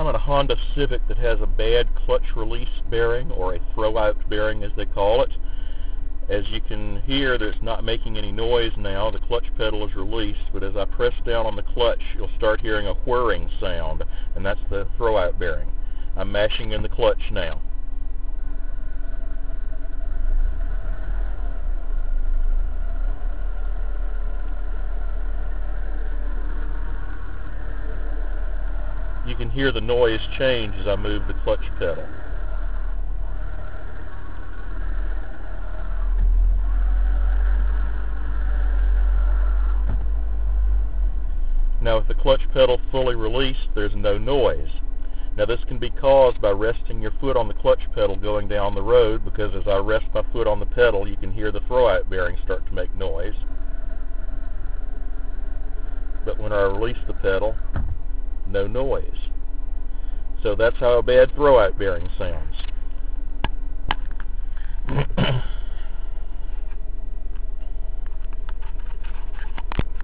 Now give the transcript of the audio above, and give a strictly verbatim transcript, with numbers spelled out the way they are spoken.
I'm on a Honda Civic that has a bad clutch release bearing, or a throw-out bearing as they call it. As you can hear, that it's not making any noise now. The clutch pedal is released, but as I press down on the clutch, you'll start hearing a whirring sound, and that's the throw-out bearing. I'm mashing in the clutch now. You can hear the noise change as I move the clutch pedal. Now with the clutch pedal fully released, there's no noise. Now this can be caused by resting your foot on the clutch pedal going down the road, because as I rest my foot on the pedal, you can hear the throw-out bearing start to make noise. But when I release the pedal, no noise. So that's how a bad throw-out bearing sounds.